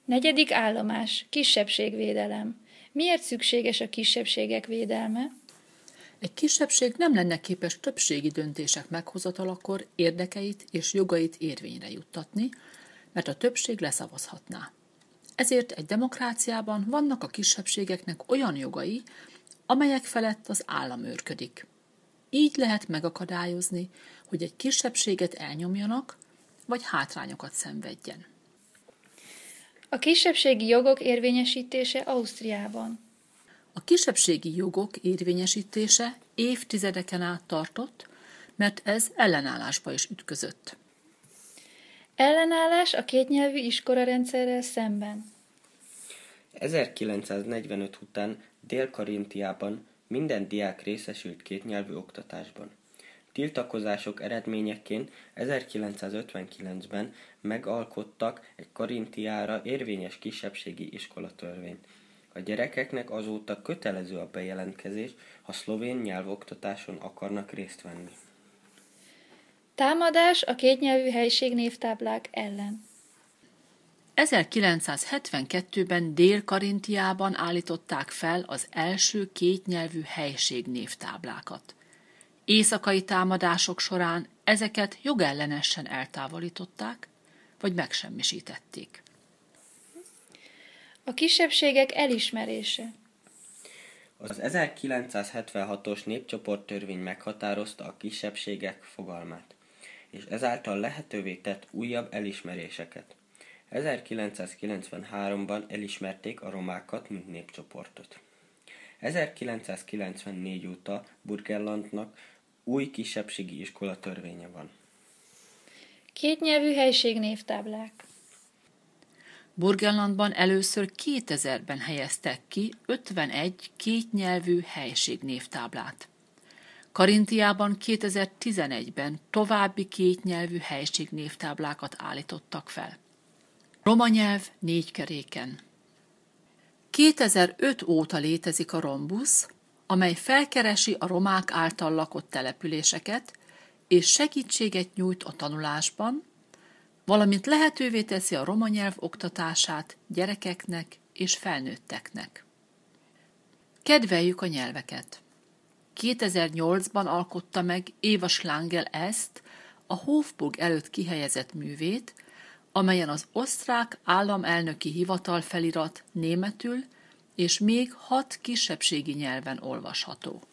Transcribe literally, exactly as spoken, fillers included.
Negyedik állomás. Kisebbségvédelem. Miért szükséges a kisebbségek védelme? Egy kisebbség nem lenne képes többségi döntések meghozatalakor érdekeit és jogait érvényre juttatni, mert a többség leszavazhatná. Ezért egy demokráciában vannak a kisebbségeknek olyan jogai, amelyek felett az állam őrködik. Így lehet megakadályozni, hogy egy kisebbséget elnyomjanak, vagy hátrányokat szenvedjen. A kisebbségi jogok érvényesítése Ausztriában. A kisebbségi jogok érvényesítése évtizedeken át tartott, mert ez ellenállásba is ütközött. Ellenállás a kétnyelvű iskolarendszerrel szemben. ezerkilencszáznegyvenöt után Dél-Karintiában minden diák részesült kétnyelvű oktatásban. Tiltakozások eredményeként ezerkilencszázötvenkilencben megalkottak egy Karintiára érvényes kisebbségi iskolatörvényt. A gyerekeknek azóta kötelező a bejelentkezés, ha szlovén nyelvoktatáson akarnak részt venni. Támadás a kétnyelvű helységnévtáblák ellen. ezerkilencszázhetvenkettőben Dél-Karintiában állították fel az első kétnyelvű helységnévtáblákat. Éjszakai támadások során ezeket jogellenesen eltávolították, vagy megsemmisítették. A kisebbségek elismerése. Az ezerkilencszázhetvenhatos népcsoporttörvény meghatározta a kisebbségek fogalmát, és ezáltal lehetővé tett újabb elismeréseket. ezerkilencszázkilencvenháromban elismerték a romákat, mint népcsoportot. ezerkilencszázkilencvennégy óta Burgenlandnak új kisebbségi iskolatörvénye van. Kétnyelvű helységnévtáblák. Burgenlandban először kétezerben helyeztek ki ötvenegy kétnyelvű helységnévtáblát. Karintiában kétezer-tizenegyben további kétnyelvű helységnévtáblákat állítottak fel. Roma nyelv négy keréken. kétezer-öt óta létezik a Rombusz, amely felkeresi a romák által lakott településeket, és segítséget nyújt a tanulásban, valamint lehetővé teszi a roma nyelv oktatását gyerekeknek és felnőtteknek. Kedveljük a nyelveket! kétezer-nyolcban alkotta meg Eva Schlangel ezt, a Hofburg előtt kihelyezett művét, amelyen az osztrák államelnöki hivatal felirat németül és még hat kisebbségi nyelven olvasható.